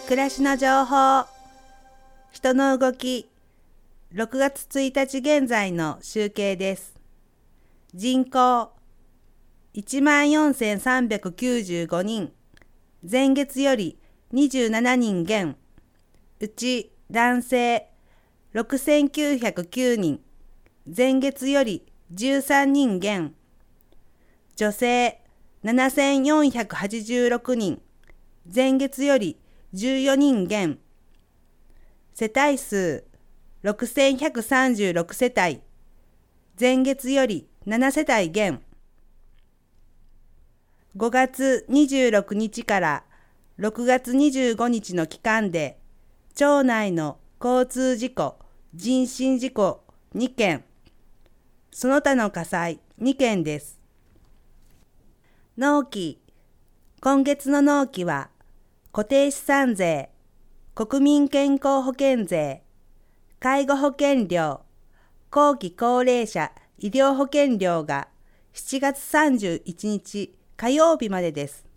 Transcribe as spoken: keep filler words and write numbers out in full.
暮らしの情報、人の動き、ろくがつついたち現在の集計です。人口いちまんよんせんさんびゃくきゅうじゅうごにん、前月よりにじゅうななにん減、うち男性ろくせんきゅうひゃくきゅうにん、前月よりじゅうさんにん減、女性ななせんよんひゃくはちじゅうろくにん、前月よりじゅうよにん減、世帯数ろくせんひゃくさんじゅうろくせたい、前月よりななせたい減。ごがつにじゅうろくにちからろくがつにじゅうごにちの期間で、町内の交通事故、人身事故にけん、その他の火災にけんです。納期、今月の納期は、固定資産税、国民健康保険税、介護保険料、後期高齢者医療保険料がしちがつさんじゅういちにち火曜日までです。